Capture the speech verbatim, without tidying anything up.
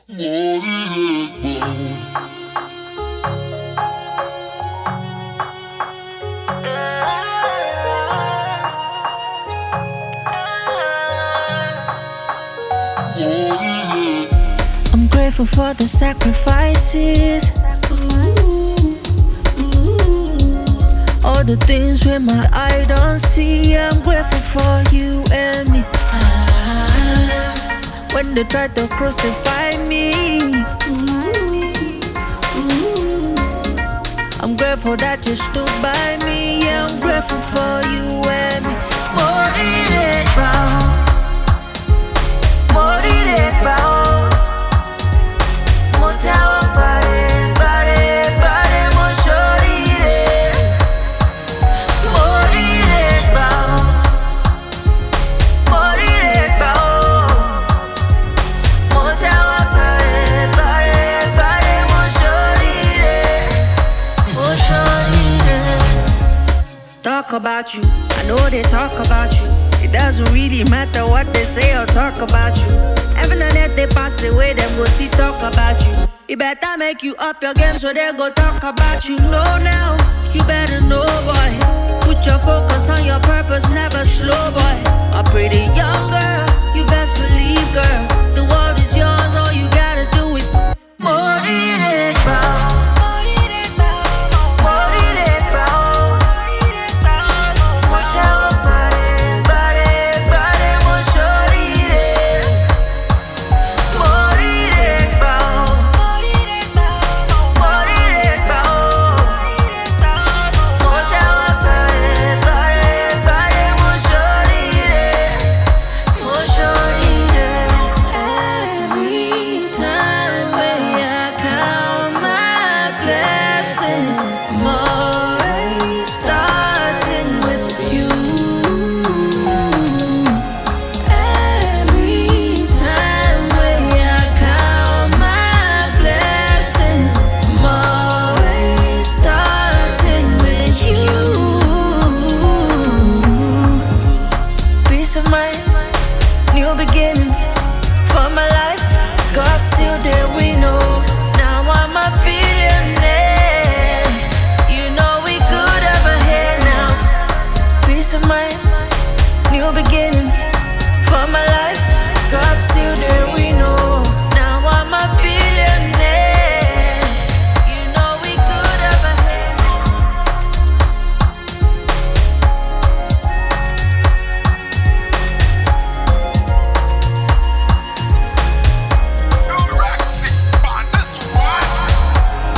I'm grateful for the sacrifices. Ooh, ooh. All the things where my eye don't see. I'm grateful for you and me. Ah, when they tried to crucify me. Ooh, ooh. I'm grateful that you stood by me. Yeah, I'm grateful for you and me. Morire bao, morire bao. Motawa bare bare bare mo shorire, morire bao, morire bao. Motawa bare bare bare mo shorire, mo shorire. Talk about you, I know they talk about you. It doesn't really matter what they say or talk about you. Heaven and earth they pass away, them go still talk about you. You better make you up your game so they go talk about you. Know now, you better know, boy. Put your focus on your purpose, never slow, boy. A pretty young girl, you best believe, girl. The world